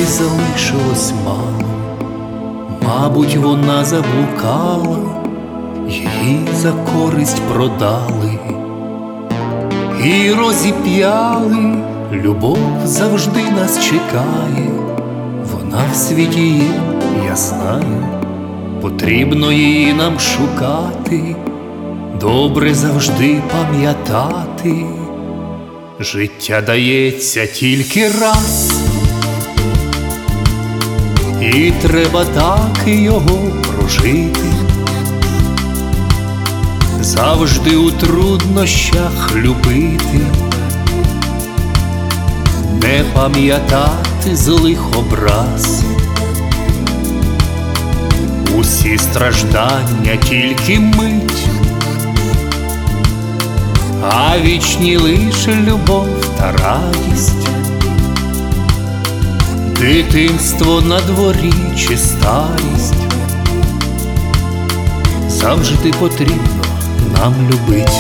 залишилось мало. Мабуть, вона заблукала, її за користь продали і розіп'яли. Любов завжди нас чекає, вона в світі є, я знаю. Потрібно її нам шукати, добре завжди пам'ятати. Життя дається тільки раз, і треба так його прожити. Завжди у труднощах любити, не пам'ятати злих образ. Усі страждання тільки мить, а вічні лише любов та радість. Дитинство на дворі чи старість, завжди потрібно нам любить.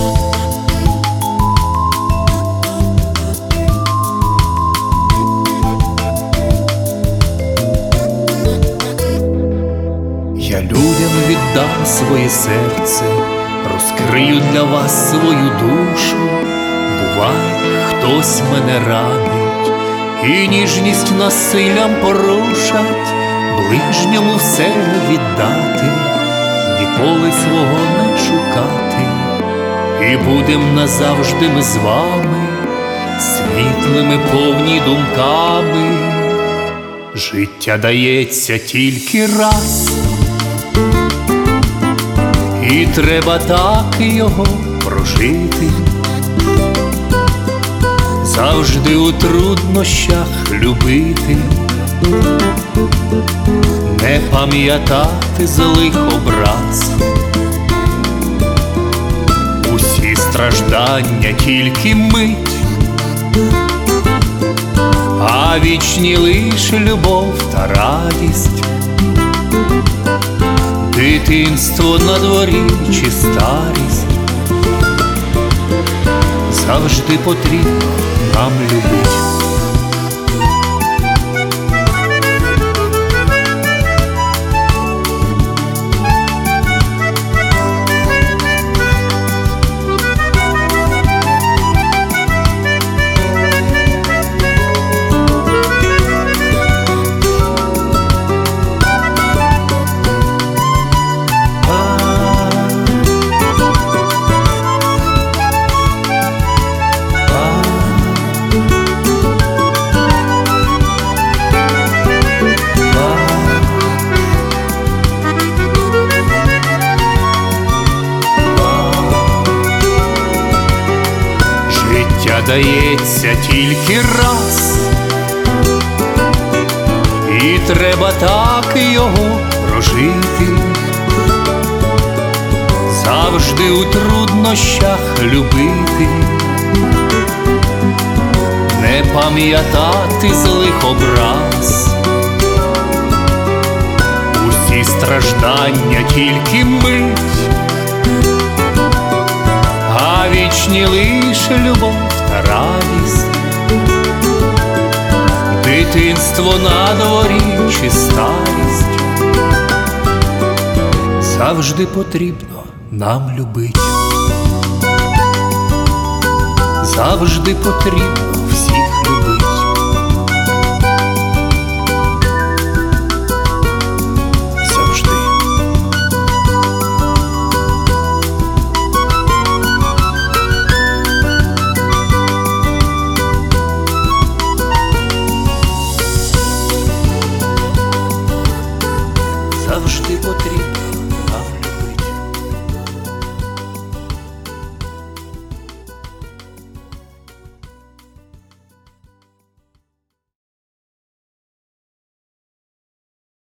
Я людям віддам своє серце, розкрию для вас свою душу. Буває, хтось мене ранить, і ніжність насиллям порушать. Ближньому все віддати, ніколи свого не шукати. І будем назавжди ми з вами, світлими повні думками. Життя дається тільки раз, і треба так його прожити. Завжди у труднощах любити, не пам'ятати злих образ. Усі страждання тільки мить, а вічні лише любов та радість. Дитинство на дворі чи старість, завжди потрібно нам любить. Дається тільки раз, і треба так його прожити. Завжди у труднощах любити, не пам'ятати злих образ. Усі страждання тільки мить, а вічні лише любов та радість. Дитинство на дворі чи старість, завжди потрібно нам любить. Завжди потрібно всіх любить. Завжди. Завжди потрібно